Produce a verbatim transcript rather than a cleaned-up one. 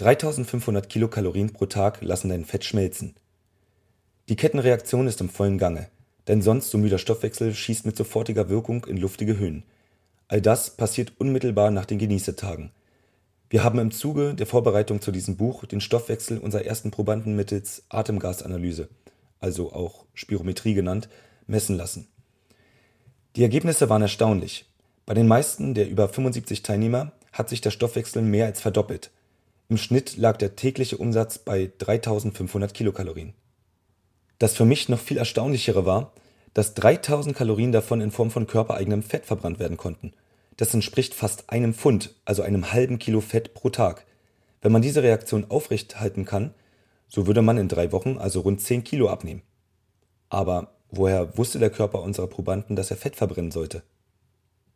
dreitausendfünfhundert Kilokalorien pro Tag lassen dein Fett schmelzen. Die Kettenreaktion ist im vollen Gange, dein sonst so müder Stoffwechsel schießt mit sofortiger Wirkung in luftige Höhen. All das passiert unmittelbar nach den Genießetagen. Wir haben im Zuge der Vorbereitung zu diesem Buch den Stoffwechsel unserer ersten Probanden mittels Atemgasanalyse, also auch Spirometrie genannt, messen lassen. Die Ergebnisse waren erstaunlich. Bei den meisten der über fünfundsiebzig Teilnehmer hat sich der Stoffwechsel mehr als verdoppelt. Im Schnitt lag der tägliche Umsatz bei dreitausendfünfhundert Kilokalorien. Das für mich noch viel erstaunlichere war, dass dreitausend Kalorien davon in Form von körpereigenem Fett verbrannt werden konnten. Das entspricht fast einem Pfund, also einem halben Kilo Fett pro Tag. Wenn man diese Reaktion aufrechthalten kann, so würde man in drei Wochen also rund zehn Kilo abnehmen. Aber woher wusste der Körper unserer Probanden, dass er Fett verbrennen sollte?